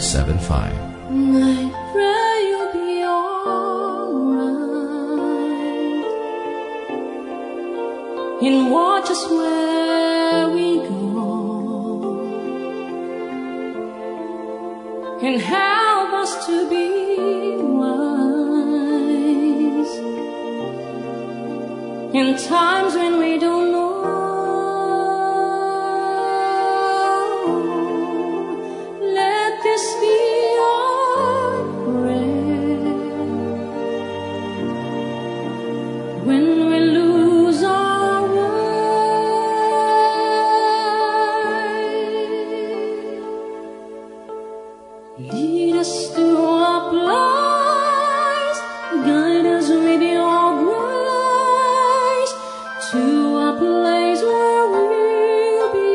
1075. I pray you'll be alright, and watch us where we go, and help us to be wise in times when we don't know. Let this be our prayer when we lose our way. Lead us to a place, guide us with your grace, to a place where we'll be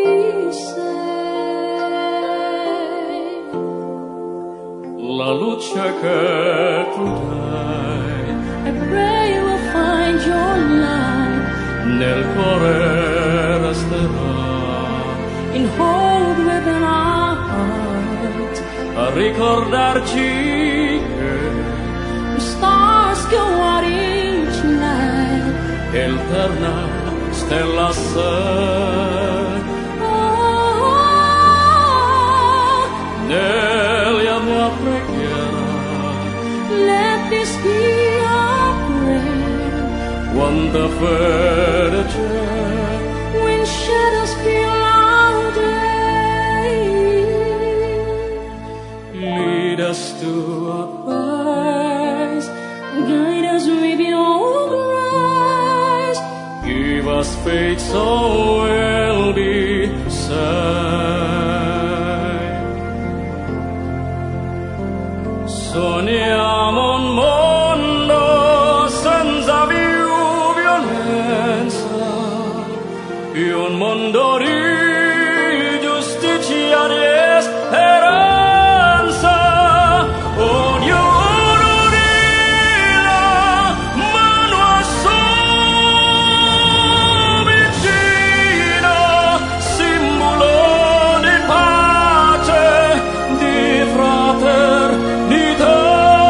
safe. La luce che tu dai I pray we'll find your light, nel cuore resterà, in hope within our heart. a ricordarci che The stars go out each night. eterna stella sei Oh, nella mia preghiera, let this be our prayer quanta fede c'è, when shadows fill our day. lead us to a place, Guide us with your grace, give us faith so we'll be saved. Sogniamo un mondo senza più violenza, un mondo di giustizia, di speranza. Ognuno dia mano a sua vicina, simbolo di pace, di fraternità.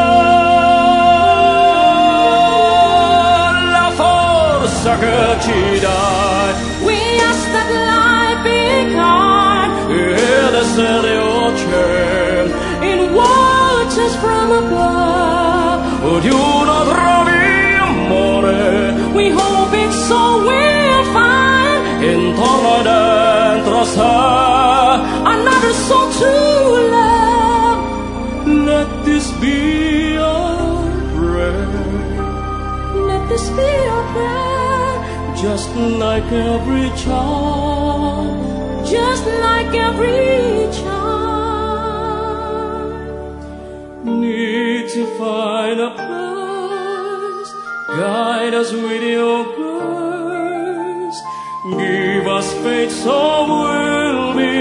La forza che ci dai we ask that life be kind, ed essere ocean, in waters from above. ognuno trovi amore We hope it's so we'll find intorno e dentro sé. another soul to love. Let this be our prayer, Let this be our prayer, just like every child, just like every child. need to find a place, guide us with your grace, give us faith so we'll be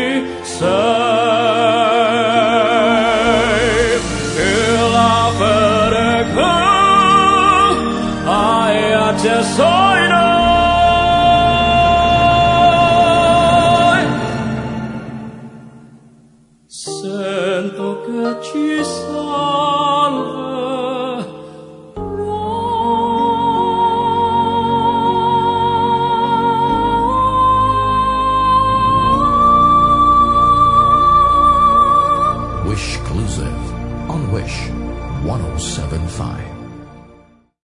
saved. E la fede che hai acceso in noi, sento che ci Wish Exclusive on Wish 1075.